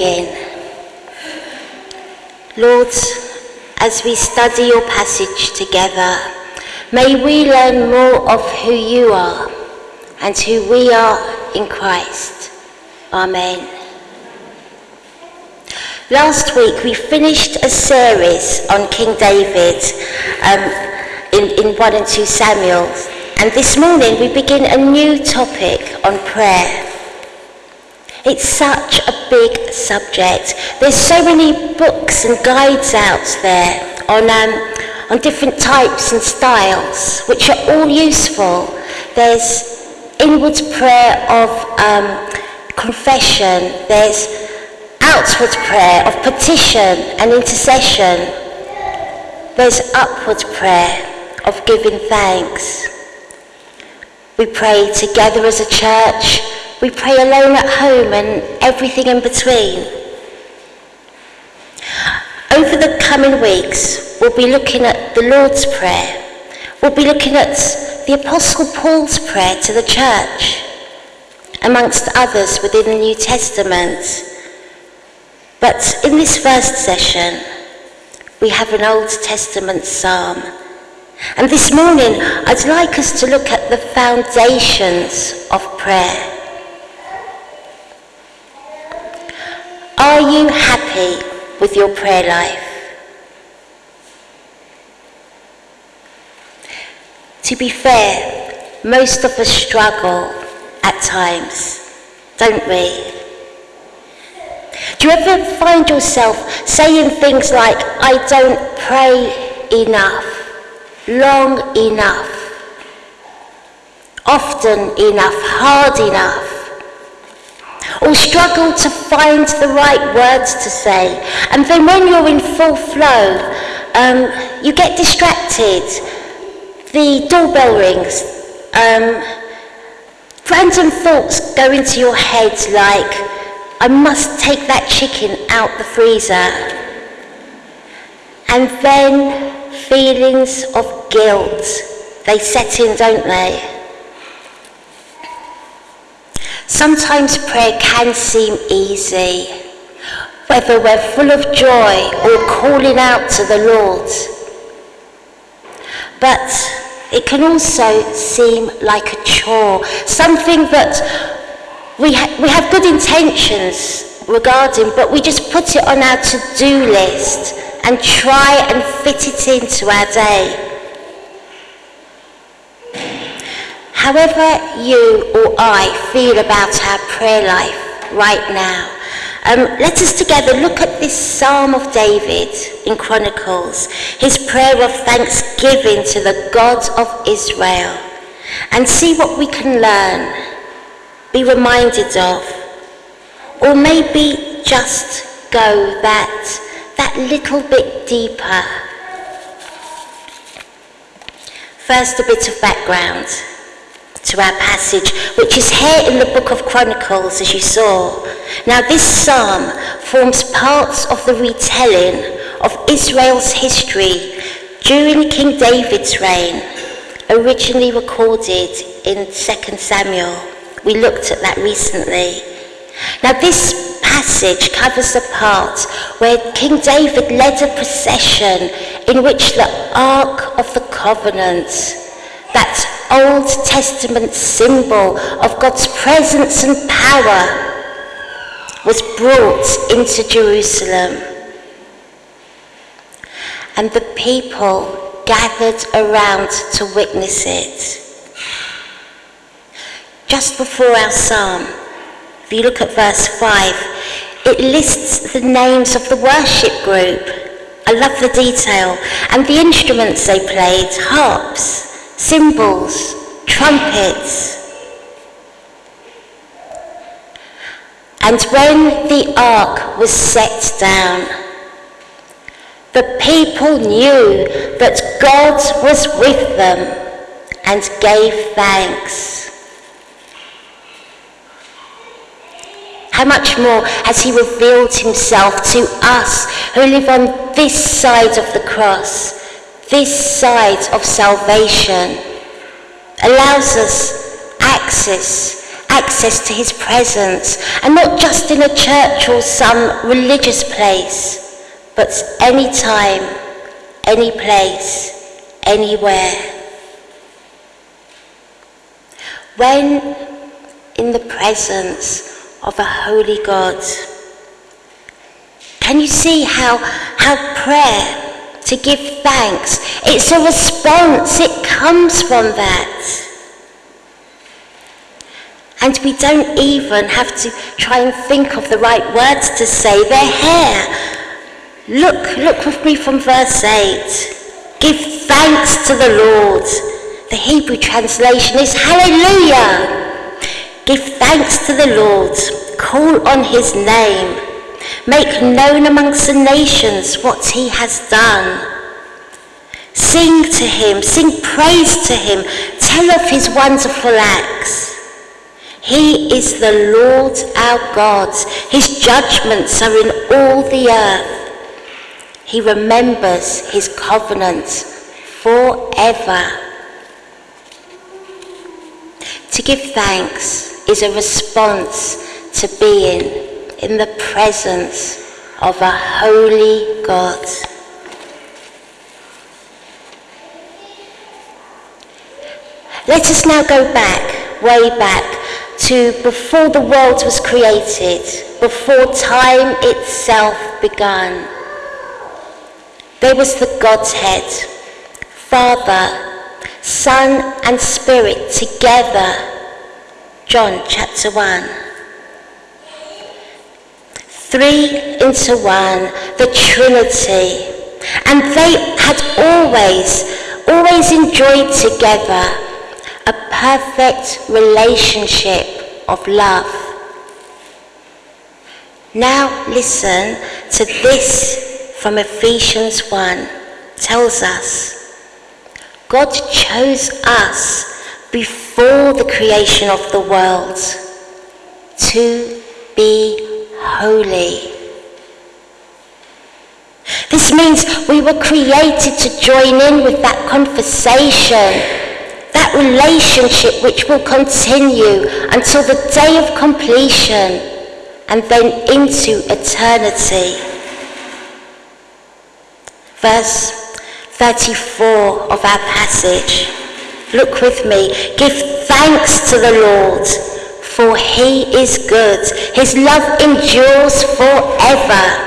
begin. Lord, as we study your passage together, may we learn more of who you are and who we are in Christ. Amen. Last week we finished a series on King David in 1 and 2 Samuel, and this morning we begin a new topic on prayer. It's such a big subject. There's so many books and guides out there on different types and styles, which are all useful. There's inward prayer of confession. There's outward prayer of petition and intercession. There's upward prayer of giving thanks. We pray together as a church. We pray alone at home and everything in between. Over the coming weeks, we'll be looking at the Lord's Prayer. We'll be looking at the Apostle Paul's prayer to the church, amongst others within the New Testament. But in this first session, we have an Old Testament psalm. And this morning, I'd like us to look at the foundations of prayer. Are you happy with your prayer life? To be fair, most of us struggle at times, don't we? Do you ever find yourself saying things like, I don't pray enough, long enough, often enough, hard enough? Or struggle to find the right words to say, and then when you're in full flow, you get distracted, the doorbell rings, random thoughts go into your head like, I must take that chicken out the freezer, and then feelings of guilt, they set in, don't they? Sometimes prayer can seem easy, whether we're full of joy or calling out to the Lord. But it can also seem like a chore, something that we have good intentions regarding, but we just put it on our to-do list and try and fit it into our day. However you or I feel about our prayer life right now, let us together look at this Psalm of David in Chronicles, his prayer of thanksgiving to the God of Israel, and see what we can learn, be reminded of, or maybe just go that little bit deeper. First, a bit of background to our passage, which is here in the book of Chronicles, as you saw. Now, this psalm forms part of the retelling of Israel's history during King David's reign, originally recorded in 2 Samuel. We looked at that recently. Now, this passage covers the part where King David led a procession in which the Ark of the Covenant, that Old Testament symbol of God's presence and power, was brought into Jerusalem. And the people gathered around to witness it. Just before our psalm, if you look at verse 5, it lists the names of the worship group. I love the detail. And the instruments they played: harps, cymbals, trumpets. And when the ark was set down, the people knew that God was with them and gave thanks. How much more has he revealed himself to us who live on this side of the cross, this side of salvation, allows us access access to his presence, and not just in a church or some religious place, but anytime, any place, anywhere. When in the presence of a holy God, can you see how prayer, to give thanks, it's a response, it comes from that. And we don't even have to try and think of the right words to say, they're here. Look with me from verse 8. Give thanks to the Lord. The Hebrew translation is hallelujah. Give thanks to the Lord. Call on his name. Make known amongst the nations what he has done. Sing to him, sing praise to him, tell of his wonderful acts. He is the Lord our God. His judgments are in all the earth. He remembers his covenant forever. To give thanks is a response to being in the presence of a holy God. Let us now go back, way back, to before the world was created, before time itself began. There was the Godhead, Father, Son and Spirit together. John chapter 1. 3 into 1, the Trinity. And they had always enjoyed together a perfect relationship of love. Now listen to this from Ephesians 1. Tells us, God chose us before the creation of the world to be holy. This means we were created to join in with that conversation, that relationship which will continue until the day of completion and then into eternity. Verse 34 of our passage. Look with me. Give thanks to the Lord, for he is good. His love endures forever.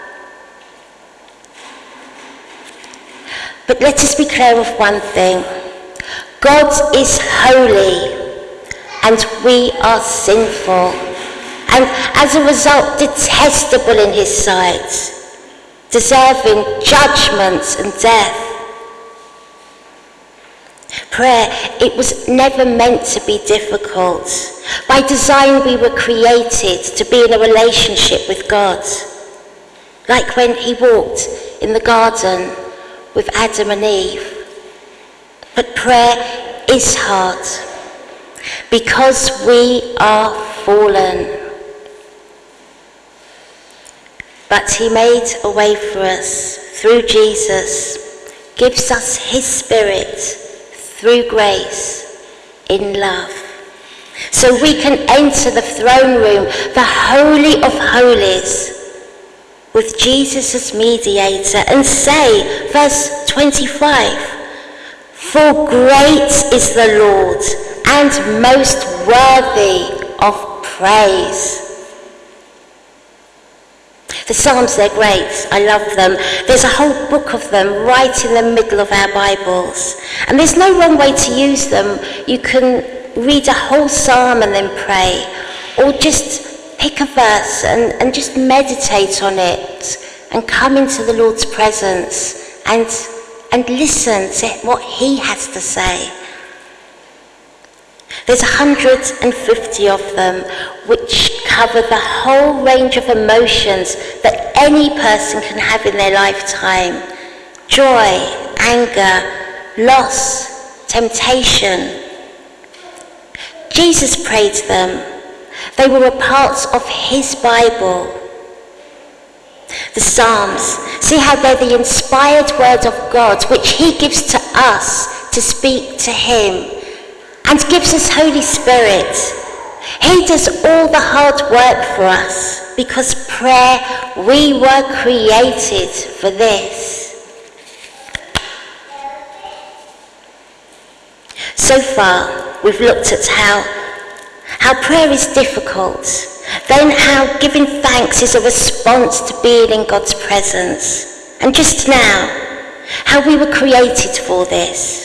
But let us be clear of one thing. God is holy and we are sinful, and as a result detestable in his sight, deserving judgment and death. Prayer, it was never meant to be difficult. By design we were created to be in a relationship with God, like when he walked in the garden with Adam and Eve. But prayer is hard because we are fallen. But he made a way for us through Jesus, gives us his Spirit through grace in love. So we can enter the throne room, the Holy of Holies, with Jesus as mediator and say, verse 25, for great is the Lord and most worthy of praise. The Psalms, they're great. I love them. There's a whole book of them right in the middle of our Bibles. And there's no wrong way to use them. You can read a whole psalm and then pray, or just pick a verse and just meditate on it and come into the Lord's presence and listen to what he has to say. There's 150 of them which cover the whole range of emotions that any person can have in their lifetime. Joy, anger, loss, temptation. Jesus prayed them. They were a part of his Bible. The Psalms, see how they're the inspired word of God which he gives to us to speak to him, and gives us Holy Spirit He does all the hard work for us because prayer, we were created for this. So far, we've looked at how prayer is difficult, then how giving thanks is a response to being in God's presence, and just now, how we were created for this.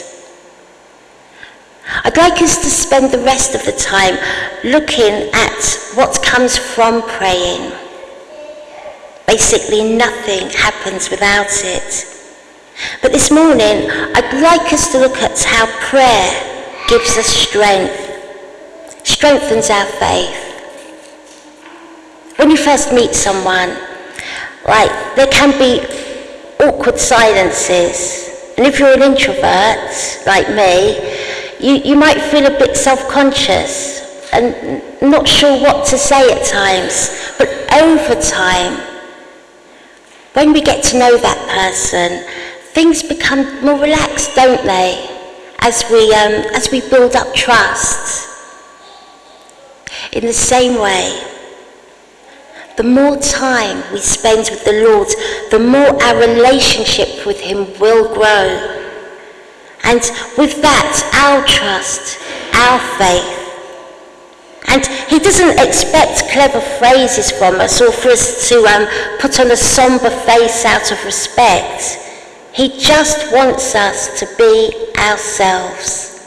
I'd like us to spend the rest of the time looking at what comes from praying. Basically, nothing happens without it. But this morning, I'd like us to look at how prayer gives us strength, strengthens our faith. When you first meet someone, there can be awkward silences. And if you're an introvert, like me, you might feel a bit self-conscious and not sure what to say at times. But over time, when we get to know that person, things become more relaxed, don't they? As we build up trust. In the same way, the more time we spend with the Lord, the more our relationship with him will grow. And with that, our trust, our faith. And he doesn't expect clever phrases from us or for us to put on a somber face out of respect. He just wants us to be ourselves.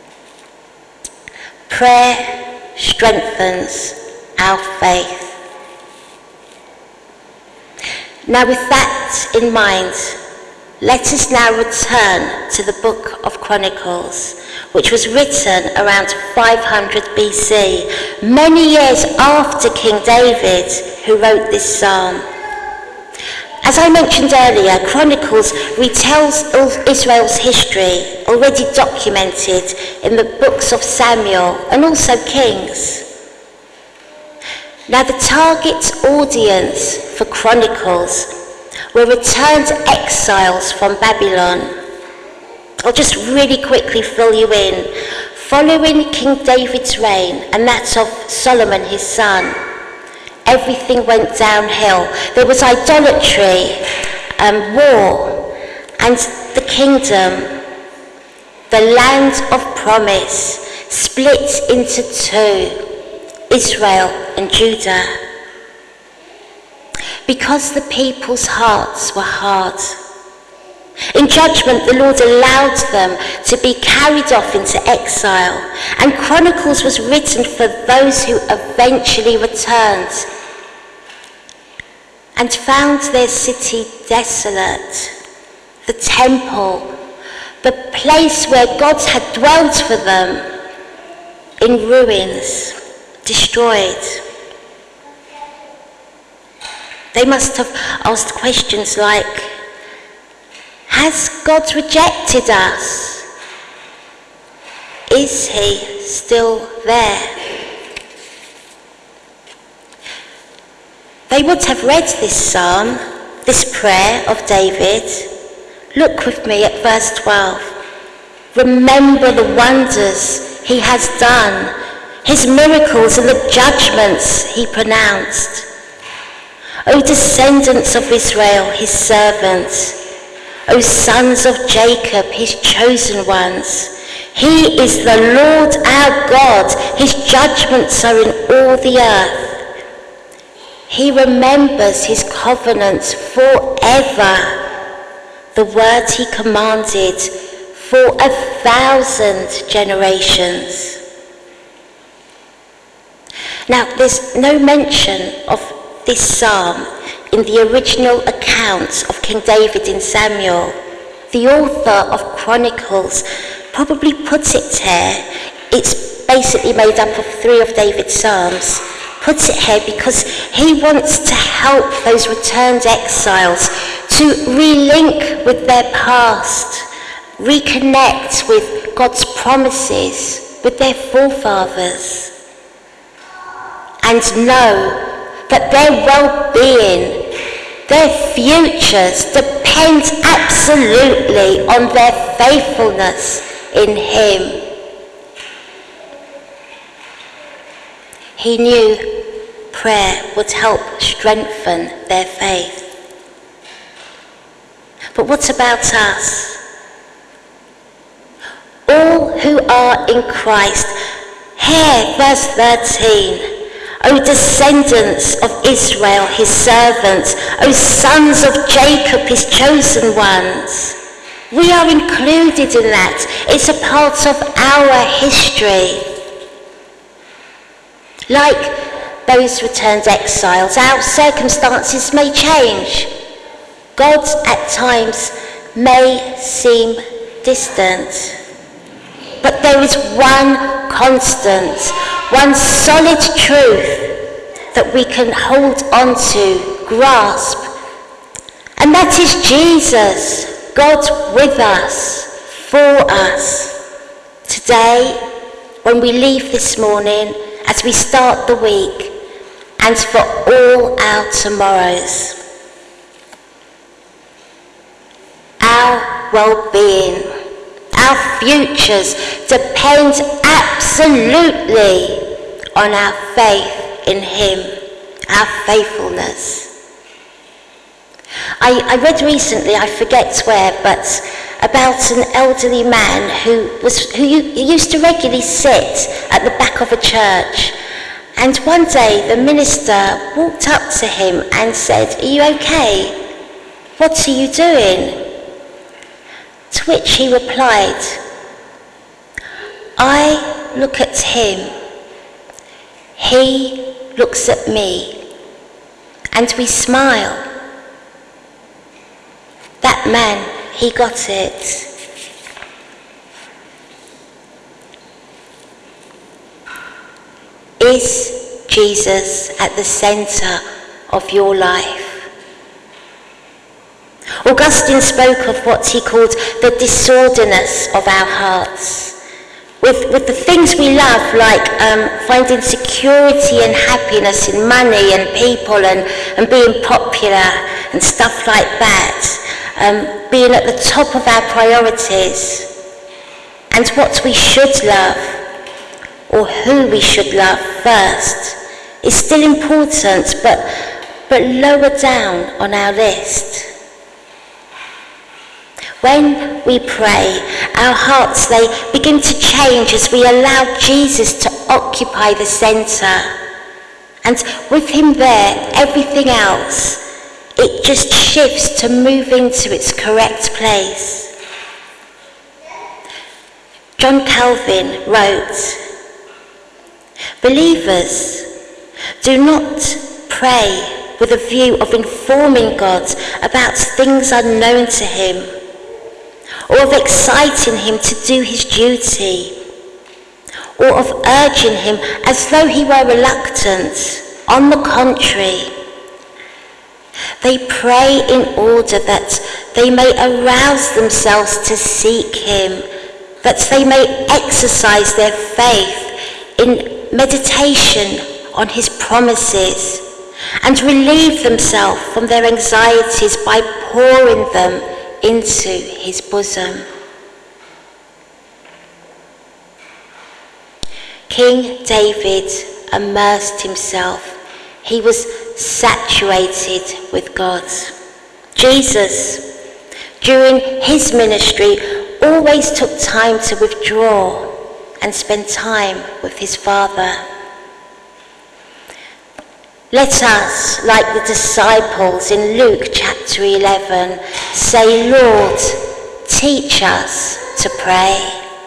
Prayer strengthens our faith. Now, with that in mind, let us now return to the book of Chronicles, which was written around 500 BC, many years after King David, who wrote this psalm. As I mentioned earlier, Chronicles retells Israel's history, already documented in the books of Samuel and also Kings. Now, the target audience for Chronicles were returned exiles from Babylon. I'll just really quickly fill you in. Following King David's reign and that of Solomon his son, everything went downhill. There was idolatry, war, and the kingdom, the land of promise, split into two, Israel and Judah. Because the people's hearts were hard. In judgment, the Lord allowed them to be carried off into exile, and Chronicles was written for those who eventually returned and found their city desolate, the temple, the place where God had dwelt for them, in ruins, destroyed. They must have asked questions like, has God rejected us? Is he still there? They would have read this psalm, this prayer of David. Look with me at verse 12. Remember the wonders he has done, his miracles and the judgments he pronounced. O descendants of Israel, his servants, O sons of Jacob, his chosen ones, he is the Lord our God, his judgments are in all the earth. He remembers his covenant forever, the word he commanded for 1,000 generations. Now, there's no mention of this psalm in the original account of King David in Samuel. The author of Chronicles probably put it here. It's basically made up of 3 of David's psalms. Puts it here because he wants to help those returned exiles to relink with their past, reconnect with God's promises, with their forefathers, and know that their well-being, their futures depend absolutely on their faithfulness in him. He knew prayer would help strengthen their faith. But what about us? All who are in Christ, hear verse 13. O descendants of Israel, his servants, O sons of Jacob, his chosen ones. We are included in that. It's a part of our history. Like those returned exiles, our circumstances may change. God at times may seem distant. But there is one constant, one solid truth that we can hold on to, grasp. And that is Jesus, God with us, for us. Today, when we leave this morning, as we start the week, and for all our tomorrows. Our well-being, our futures depend absolutely on our faith in him, our faithfulness. I read recently, I forget where, but about an elderly man who used to regularly sit at the back of a church. And one day the minister walked up to him and said, "Are you okay? What are you doing?" To which he replied, "I look at him, he looks at me, and we smile." That man, he got it. Is Jesus at the centre of your life? Augustine spoke of what he called the disorderness of our hearts. With the things we love, like finding security and happiness in money and people and being popular and stuff like that, being at the top of our priorities, and what we should love, or who we should love first, is still important, but lower down on our list. When we pray, our hearts, they begin to change as we allow Jesus to occupy the centre. And with him there, everything else, it just shifts to move into its correct place. John Calvin wrote, "Believers do not pray with a view of informing God about things unknown to him, or of exciting him to do his duty, or of urging him as though he were reluctant. On the contrary, they pray in order that they may arouse themselves to seek him, that they may exercise their faith in meditation on his promises, and relieve themselves from their anxieties by pouring them into his bosom." King David immersed himself. He was saturated with God. Jesus, during his ministry, always took time to withdraw and spend time with his Father. Let us, like the disciples in Luke chapter 11, say, "Lord, teach us to pray."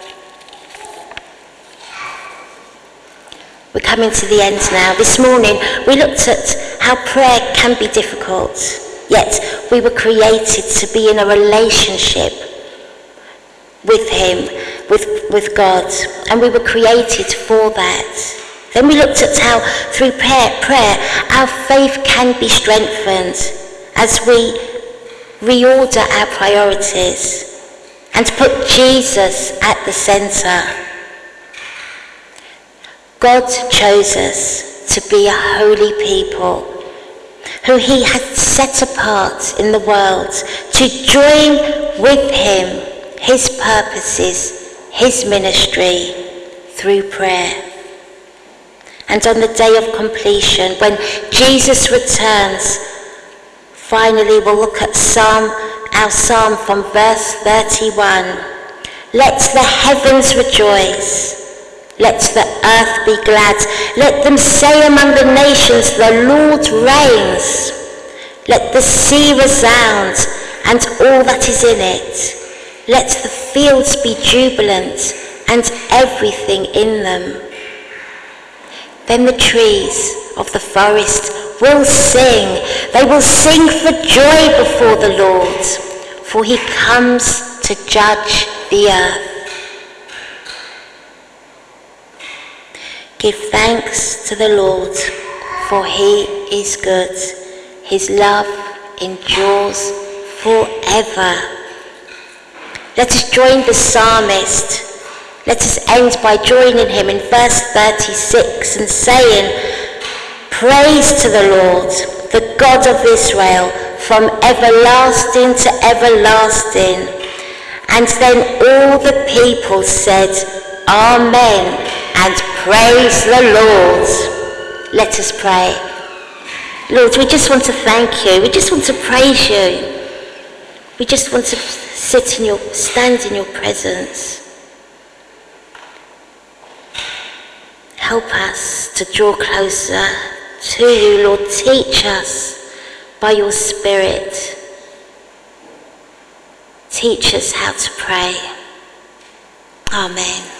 We're coming to the end now. This morning, we looked at how prayer can be difficult, yet we were created to be in a relationship with him, with God, and we were created for that. Then we looked at how through prayer our faith can be strengthened as we reorder our priorities and put Jesus at the centre. God chose us to be a holy people who he had set apart in the world to join with him his purposes, his ministry through prayer. And on the day of completion, when Jesus returns, finally we'll look at our psalm from verse 31. Let the heavens rejoice. Let the earth be glad. Let them say among the nations, the Lord reigns. Let the sea resound and all that is in it. Let the fields be jubilant and everything in them. Then the trees of the forest will sing. They will sing for joy before the Lord, for he comes to judge the earth. Give thanks to the Lord, for he is good. His love endures forever. Let us join the psalmist. Let us end by joining him in verse 36 and saying, praise to the Lord, the God of Israel, from everlasting to everlasting. And then all the people said, Amen, and praise the Lord. Let us pray. Lord, we just want to thank you. We just want to praise you. We just want to stand in your presence. Help us to draw closer to you, Lord. Teach us by your Spirit. Teach us how to pray. Amen.